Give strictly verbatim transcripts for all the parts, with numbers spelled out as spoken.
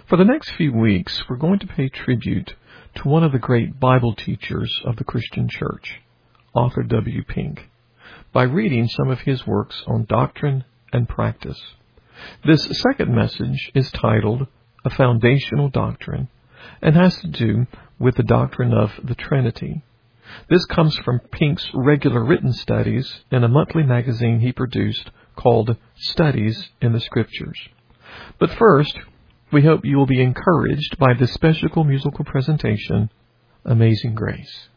For the next few weeks, we're going to pay tribute to one of the great Bible teachers of the Christian Church, Arthur W. Pink, by reading some of his works on doctrine and practice. This second message is titled A Foundational Doctrine and has to do with the doctrine of the Trinity. This comes from Pink's regular written studies in a monthly magazine he produced called Studies in the Scriptures. But first, we hope you will be encouraged by this special musical presentation, Amazing Grace.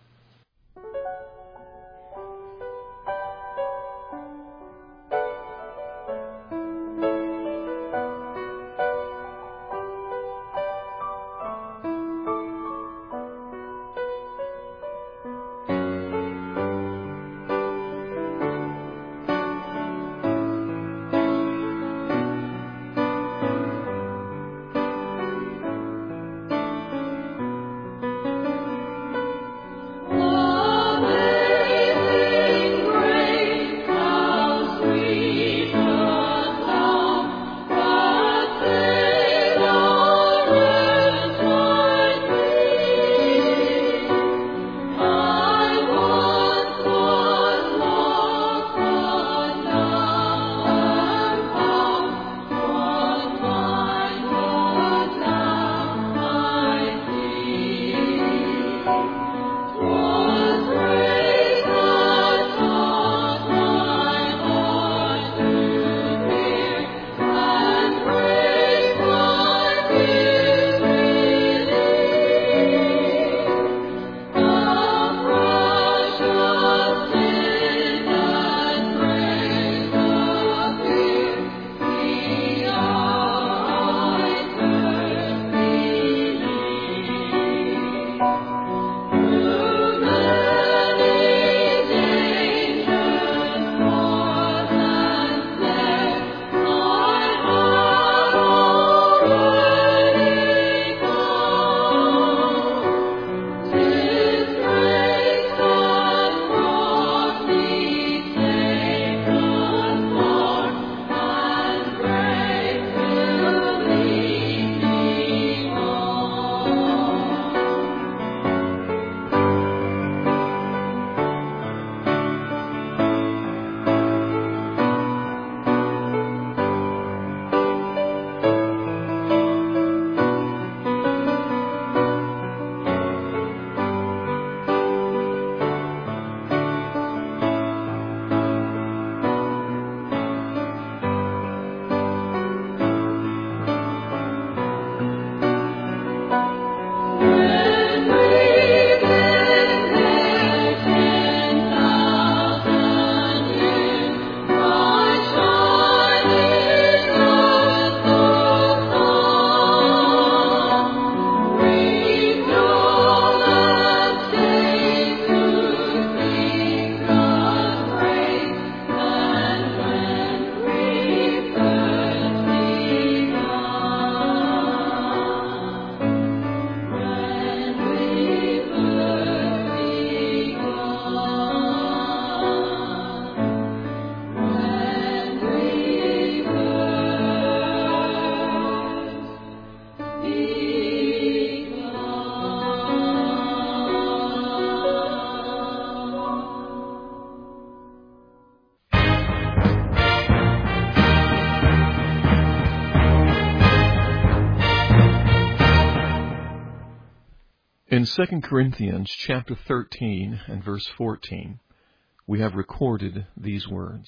In Second Corinthians chapter thirteen and verse fourteen, we have recorded these words: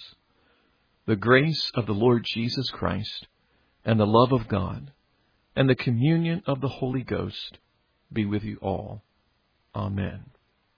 The grace of the Lord Jesus Christ, and the love of God, and the communion of the Holy Ghost be with you all. Amen.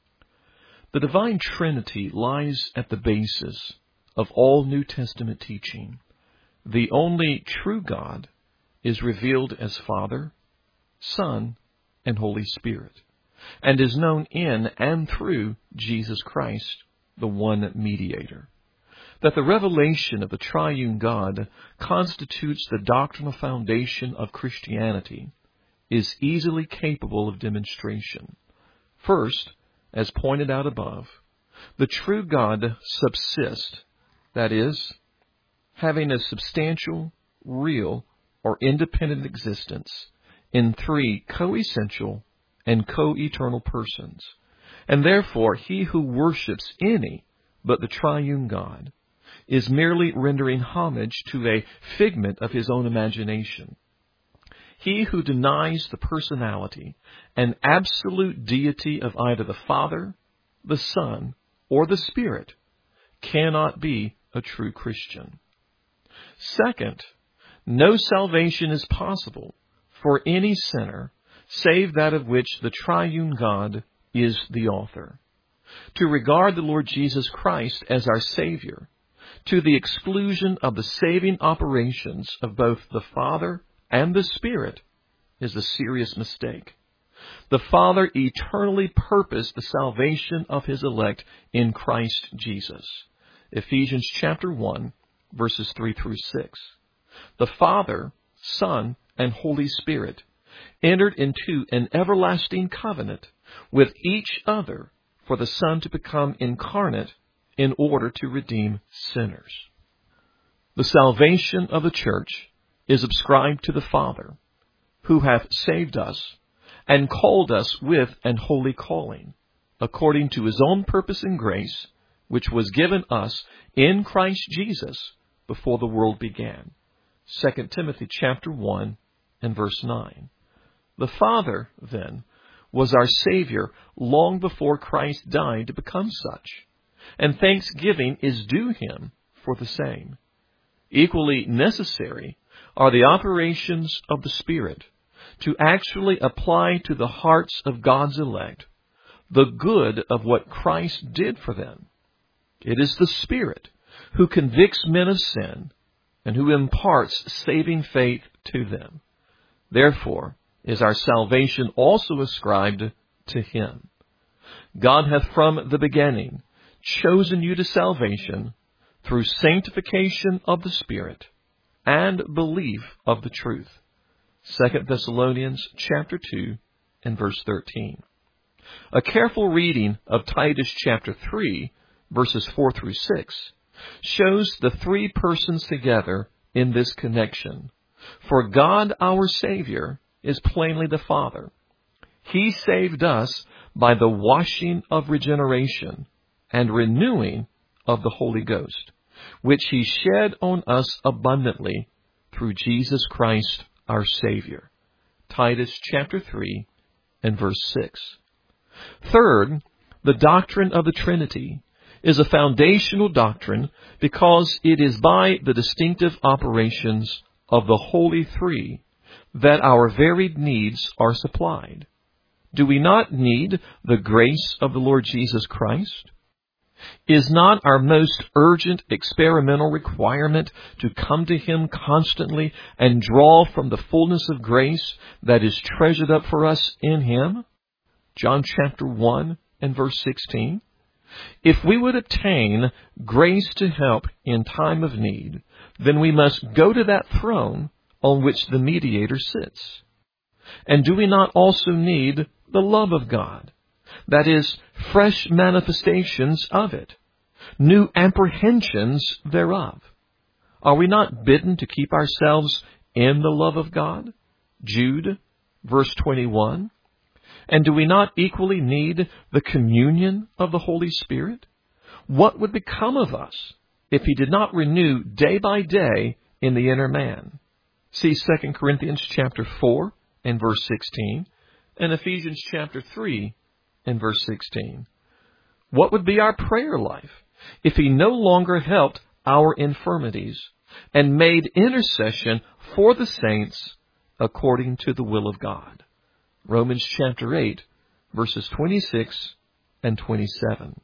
The divine Trinity lies at the basis of all New Testament teaching. The only true God is revealed as Father, Son, and Holy Spirit, and is known in and through Jesus Christ, the one mediator. That the revelation of the triune God constitutes the doctrinal foundation of Christianity is easily capable of demonstration. First, as pointed out above, the true God subsists, that is, having a substantial, real, or independent existence in three co-essential and co-eternal persons. And therefore, he who worships any but the triune God is merely rendering homage to a figment of his own imagination. He who denies the personality and absolute deity of either the Father, the Son, or the Spirit cannot be a true Christian. Second, no salvation is possible for any sinner save that of which the triune God is the author. To regard the Lord Jesus Christ as our Savior, to the exclusion of the saving operations of both the Father and the Spirit, is a serious mistake. The Father eternally purposed the salvation of his elect in Christ Jesus. Ephesians chapter one, verses three through six. The Father, Son, and Holy Spirit entered into an everlasting covenant with each other for the Son to become incarnate in order to redeem sinners. The salvation of the church is ascribed to the Father, who hath saved us and called us with an holy calling, according to his own purpose and grace, which was given us in Christ Jesus before the world began. Second Timothy chapter one and verse nine. The Father, then, was our Savior long before Christ died to become such, and thanksgiving is due him for the same. Equally necessary are the operations of the Spirit to actually apply to the hearts of God's elect the good of what Christ did for them. It is the Spirit who convicts men of sin and who imparts saving faith to them. Therefore is our salvation also ascribed to him. God hath from the beginning chosen you to salvation through sanctification of the Spirit and belief of the truth. Second Thessalonians chapter two and verse thirteen. A careful reading of Titus chapter three, verses four through six, shows the three persons together in this connection. For God our Savior is plainly the Father. He saved us by the washing of regeneration and renewing of the Holy Ghost, which he shed on us abundantly through Jesus Christ our Savior. Titus chapter three and verse six. Third, the doctrine of the Trinity is a foundational doctrine because it is by the distinctive operations of the Holy Three that our varied needs are supplied. Do we not need the grace of the Lord Jesus Christ? Is not our most urgent experimental requirement to come to him constantly and draw from the fullness of grace that is treasured up for us in him? John chapter one and verse sixteen. If we would obtain grace to help in time of need, then we must go to that throne on which the mediator sits. And do we not also need the love of God? That is, fresh manifestations of it, new apprehensions thereof. Are we not bidden to keep ourselves in the love of God? Jude, verse twenty-one. And do we not equally need the communion of the Holy Spirit? What would become of us if he did not renew day by day in the inner man? See Second Corinthians chapter four and verse sixteen, and Ephesians chapter three and verse sixteen. What would be our prayer life if he no longer helped our infirmities and made intercession for the saints according to the will of God? Romans chapter eight, verses twenty-six and twenty-seven.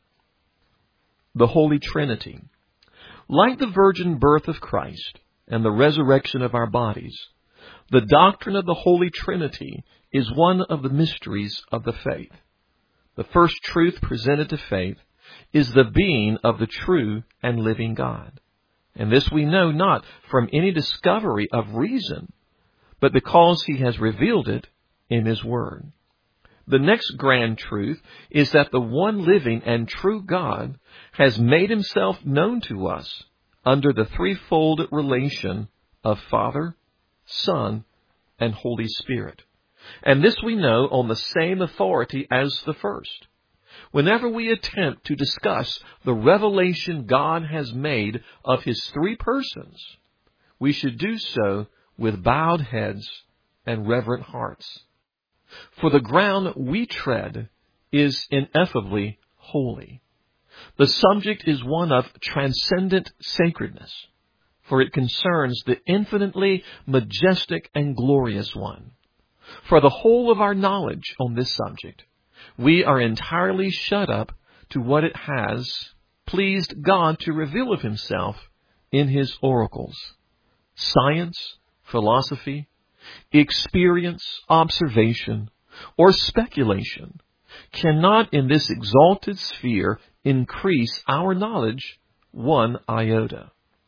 The Holy Trinity. Like the virgin birth of Christ and the resurrection of our bodies, the doctrine of the Holy Trinity is one of the mysteries of the faith. The first truth presented to faith is the being of the true and living God. And this we know not from any discovery of reason, but because he has revealed it in his word. The next grand truth is that the one living and true God has made himself known to us under the threefold relation of Father, Son, and Holy Spirit. And this we know on the same authority as the first. Whenever we attempt to discuss the revelation God has made of His three persons, we should do so with bowed heads and reverent hearts. For the ground we tread is ineffably holy. The subject is one of transcendent sacredness, for it concerns the infinitely majestic and glorious one. For the whole of our knowledge on this subject, we are entirely shut up to what it has pleased God to reveal of Himself in His oracles. Science, philosophy, experience, observation, or speculation cannot in this exalted sphere increase our knowledge one iota.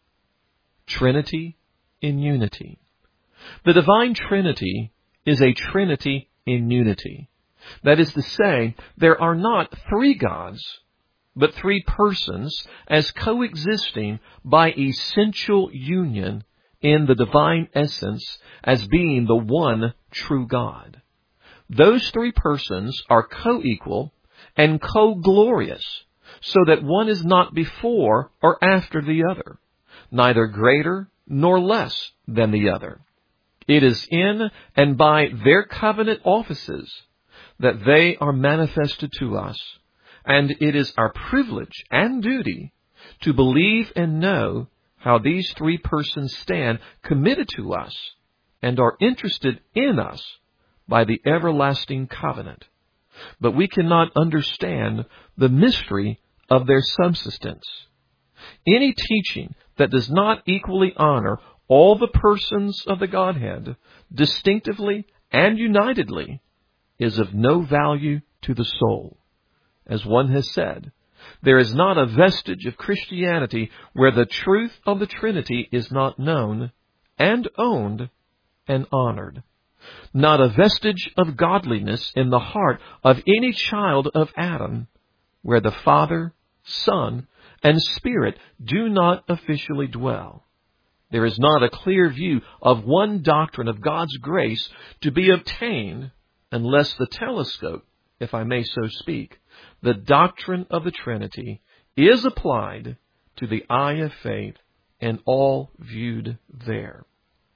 Trinity in unity. The divine Trinity is a Trinity in unity. That is to say, there are not three gods, but three persons as coexisting by essential union in the divine essence as being the one true God. Those three persons are co-equal and co-glorious, so that one is not before or after the other, neither greater nor less than the other. It is in and by their covenant offices that they are manifested to us, and it is our privilege and duty to believe and know how these three persons stand committed to us and are interested in us by the everlasting covenant. But we cannot understand the mystery of their subsistence. Any teaching that does not equally honor all the persons of the Godhead, distinctively and unitedly, is of no value to the soul. As one has said, there is not a vestige of Christianity where the truth of the Trinity is not known and owned and honored. Not a vestige of godliness in the heart of any child of Adam where the Father, Son, and Spirit do not officially dwell. There is not a clear view of one doctrine of God's grace to be obtained unless the telescope, if I may so speak, the doctrine of the Trinity, is applied to the eye of faith and all viewed there.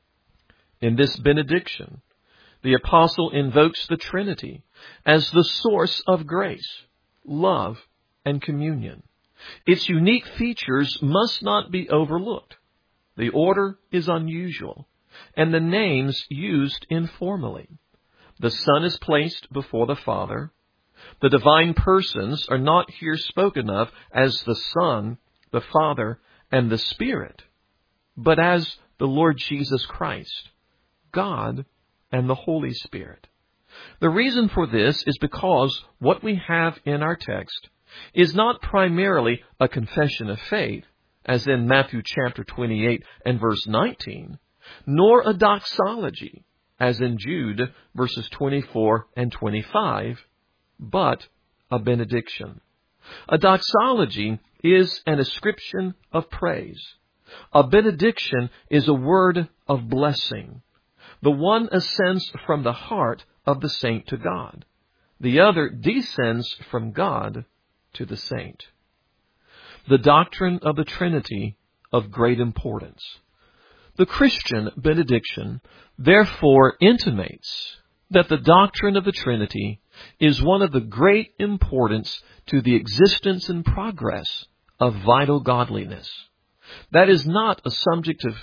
In this benediction, the apostle invokes the Trinity as the source of grace, love, and communion. Its unique features must not be overlooked. The order is unusual, and the names used informally. The Son is placed before the Father. The divine persons are not here spoken of as the Son, the Father, and the Spirit, but as the Lord Jesus Christ, God, and the Holy Spirit. The reason for this is because what we have in our text is not primarily a confession of faith, as in Matthew chapter twenty-eight and verse nineteen, nor a doxology, as in Jude verses twenty-four and twenty-five, but a benediction. A doxology is an ascription of praise. A benediction is a word of blessing. The one ascends from the heart of the saint to God. The other descends from God to the saint. The doctrine of the Trinity of great importance. The Christian benediction therefore intimates that the doctrine of the Trinity is one of the great importance to the existence and progress of vital godliness. That is not a subject of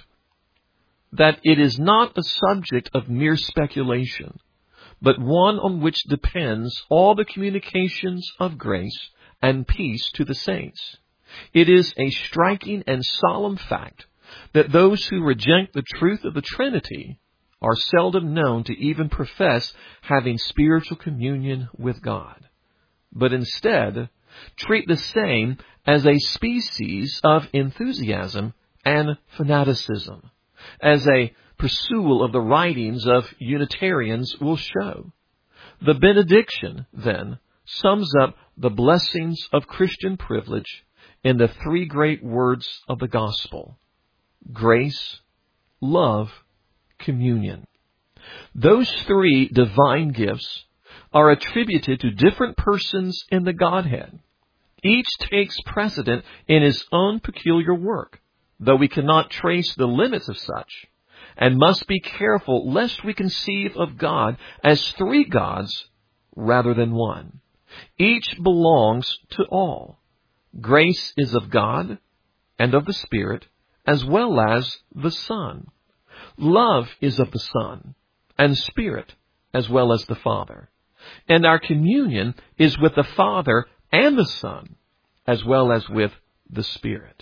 that it is not a subject of mere speculation, but one on which depends all the communications of grace and peace to the saints. It is a striking and solemn fact that those who reject the truth of the Trinity are seldom known to even profess having spiritual communion with God, but instead treat the same as a species of enthusiasm and fanaticism, as a pursuit of the writings of Unitarians will show. The benediction, then, sums up the blessings of Christian privilege in the three great words of the gospel: grace, love, communion. Those three divine gifts are attributed to different persons in the Godhead. Each takes precedent in his own peculiar work, though we cannot trace the limits of such, and must be careful lest we conceive of God as three gods rather than one. Each belongs to all. Grace is of God and of the Spirit, as well as the Son. Love is of the Son and Spirit, as well as the Father. And our communion is with the Father and the Son, as well as with the Spirit.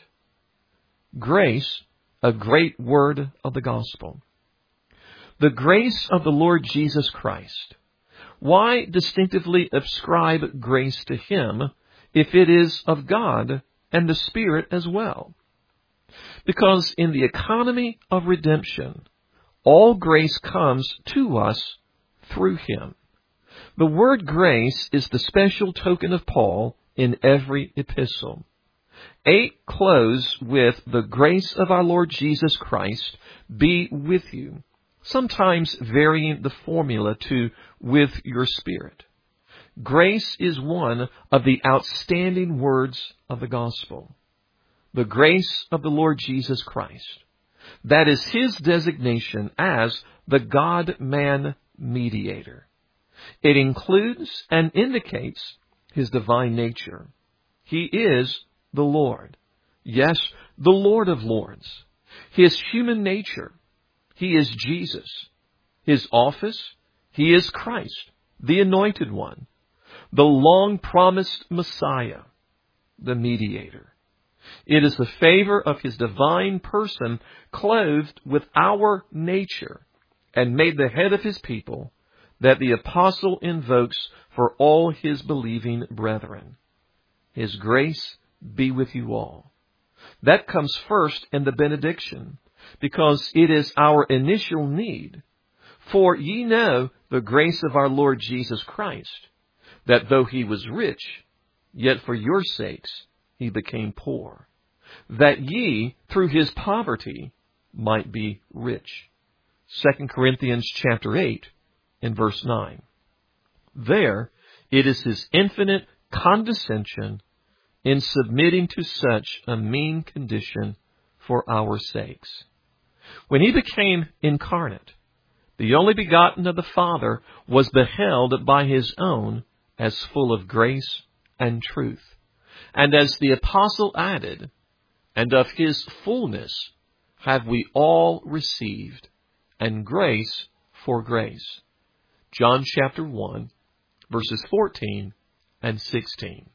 Grace, a great word of the gospel. The grace of the Lord Jesus Christ. Why distinctively ascribe grace to Him if it is of God and the Spirit as well? Because in the economy of redemption, all grace comes to us through Him. The word grace is the special token of Paul in every epistle. Eight close with the grace of our Lord Jesus Christ be with you, sometimes varying the formula to with your spirit. Grace is one of the outstanding words of the gospel. The grace of the Lord Jesus Christ. That is His designation as the God-man mediator. It includes and indicates His divine nature. He is the Lord. Yes, the Lord of Lords. His human nature. He is Jesus. His office. He is Christ, the Anointed One, the long-promised Messiah, the mediator. It is the favor of His divine person clothed with our nature and made the head of His people that the apostle invokes for all his believing brethren. His grace be with you all. That comes first in the benediction, because it is our initial need. For ye know the grace of our Lord Jesus Christ, that though He was rich, yet for your sakes He became poor, that ye through His poverty might be rich. Second Corinthians chapter eight and verse nine. There it is His infinite condescension in submitting to such a mean condition for our sakes. When He became incarnate, the only begotten of the Father was beheld by His own as full of grace and truth. And as the apostle added, and of His fullness have we all received, and grace for grace. John chapter one, verses fourteen and sixteen.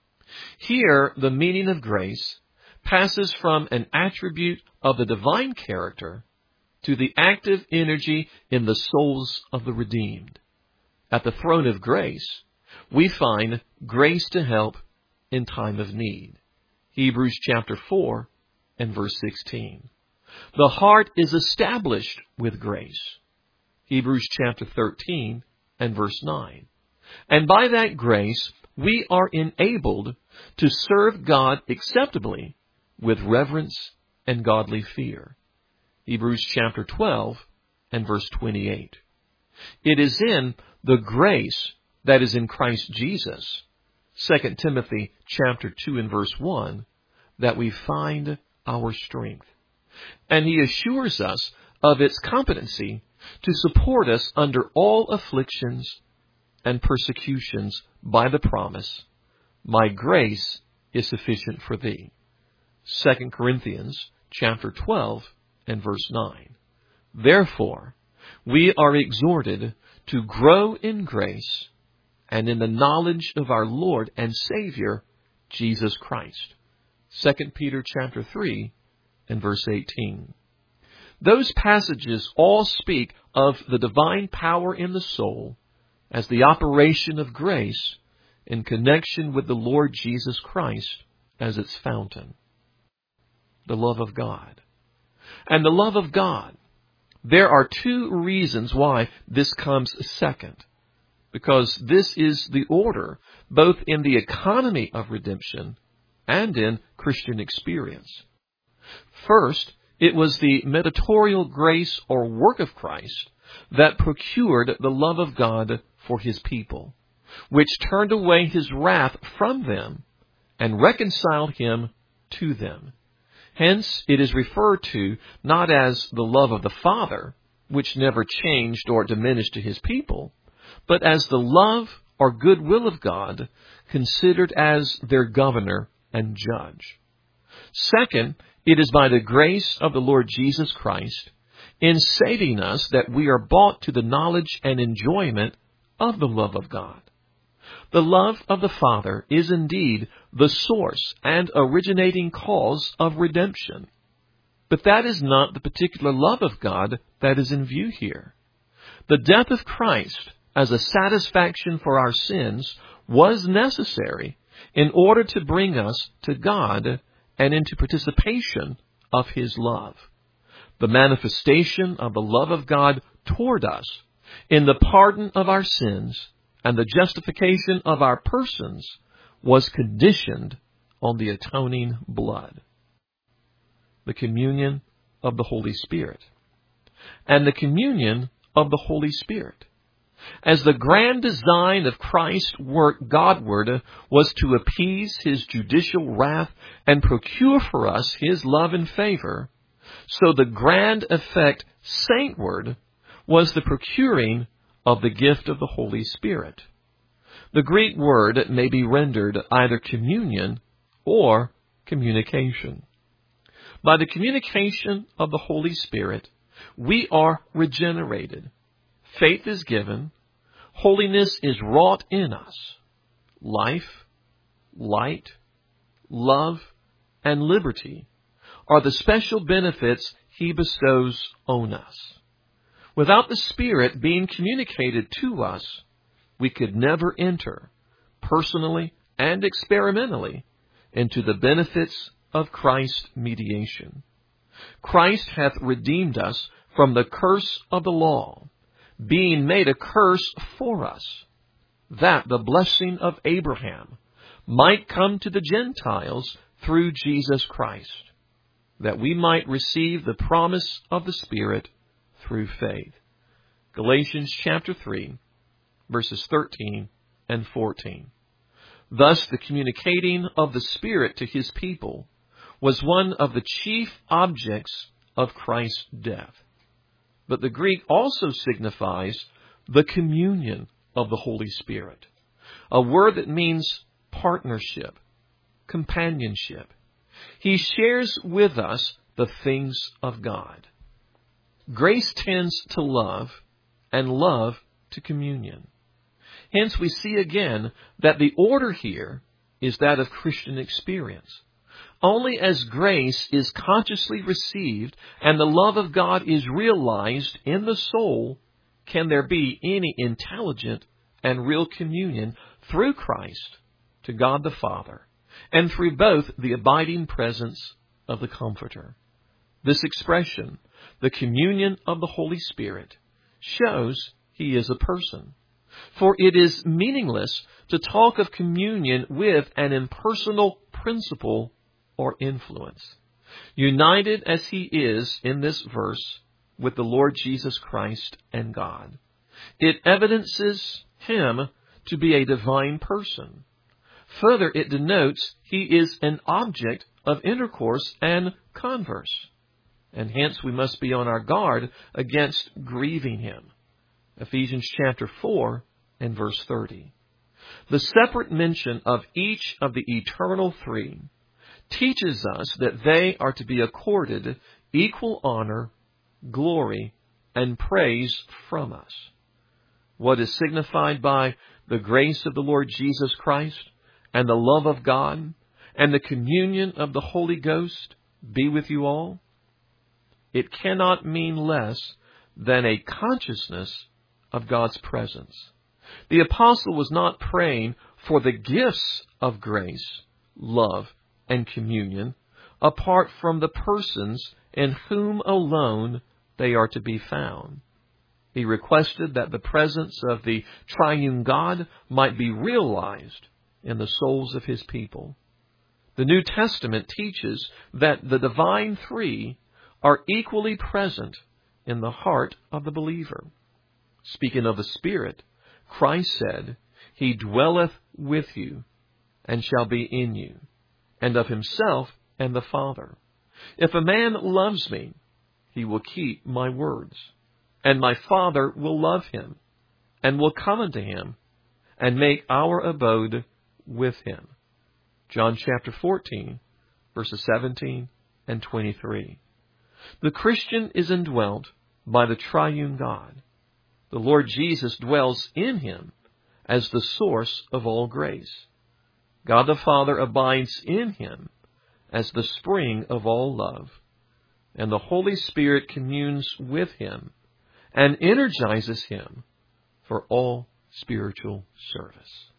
Here, the meaning of grace passes from an attribute of the divine character to the active energy in the souls of the redeemed. At the throne of grace, we find grace to help in time of need. Hebrews chapter four and verse sixteen. The heart is established with grace. Hebrews chapter thirteen and verse nine. And by that grace, we are enabled to serve God acceptably with reverence and godly fear. Hebrews chapter twelve and verse twenty-eight. It is in the grace that is in Christ Jesus, Second Timothy chapter two and verse one, that we find our strength. And He assures us of its competency to support us under all afflictions and persecutions by the promise, my grace is sufficient for thee. Second Corinthians chapter twelve and verse nine. Therefore, we are exhorted to grow in grace and in the knowledge of our Lord and Savior, Jesus Christ. Second Peter chapter three and verse eighteen. Those passages all speak of the divine power in the soul as the operation of grace in connection with the Lord Jesus Christ as its fountain. The love of God. And the love of God. There are two reasons why this comes second. Because this is the order, both in the economy of redemption and in Christian experience. First, It was the mediatorial grace or work of Christ that procured the love of God for his people, which turned away his wrath from them and reconciled him to them. Hence, it is referred to not as the love of the Father, which never changed or diminished to his people, but as the love or goodwill of God, considered as their governor and judge. Second, it is by the grace of the Lord Jesus Christ in saving us that we are brought to the knowledge and enjoyment of the love of God. The love of the Father is indeed the source and originating cause of redemption. But that is not the particular love of God that is in view here. The death of Christ as a satisfaction for our sins was necessary in order to bring us to God and into participation of his love. The manifestation of the love of God toward us in the pardon of our sins and the justification of our persons was conditioned on the atoning blood. The communion of the Holy Spirit. And the communion of the Holy Spirit. As the grand design of Christ's work Godward was to appease his judicial wrath and procure for us his love and favor, so the grand effect saintward was the procuring of the gift of the Holy Spirit. The Greek word may be rendered either communion or communication. By the communication of the Holy Spirit, we are regenerated. Faith is given. Holiness is wrought in us. Life, light, love, and liberty are the special benefits he bestows on us. Without the Spirit being communicated to us, we could never enter, personally and experimentally, into the benefits of Christ's mediation. Christ hath redeemed us from the curse of the law, being made a curse for us, that the blessing of Abraham might come to the Gentiles through Jesus Christ, that we might receive the promise of the Spirit through faith. Galatians chapter three, verses thirteen and fourteen. Thus, the communicating of the Spirit to his people was one of the chief objects of Christ's death. But the Greek also signifies the communion of the Holy Spirit, a word that means partnership, companionship. He shares with us the things of God. Grace tends to love, and love to communion. Hence, we see again that the order here is that of Christian experience. Only as grace is consciously received and the love of God is realized in the soul can there be any intelligent and real communion through Christ to God the Father, and through both the abiding presence of the Comforter. This expression, the communion of the Holy Spirit, shows he is a person. For it is meaningless to talk of communion with an impersonal principle or influence. United as he is in this verse with the Lord Jesus Christ and God, it evidences him to be a divine person. Further, it denotes he is an object of intercourse and converse, and hence we must be on our guard against grieving him. Ephesians chapter four and verse thirty. The separate mention of each of the eternal three teaches us that they are to be accorded equal honor, glory, and praise from us. What is signified by the grace of the Lord Jesus Christ and the love of God and the communion of the Holy Ghost be with you all? It cannot mean less than a consciousness of God's presence. The apostle was not praying for the gifts of grace, love, and communion apart from the persons in whom alone they are to be found. He requested that the presence of the triune God might be realized in the souls of his people. The New Testament teaches that the divine three are equally present in the heart of the believer. Speaking of the Spirit, Christ said, He dwelleth with you and shall be in you, and of Himself and the Father. If a man loves me, he will keep my words, and my Father will love him, and will come unto him, and make our abode with him. John chapter fourteen, verses seventeen and twenty-three. The Christian is indwelt by the triune God. The Lord Jesus dwells in him as the source of all grace. God the Father abides in him as the spring of all love. And the Holy Spirit communes with him and energizes him for all spiritual service.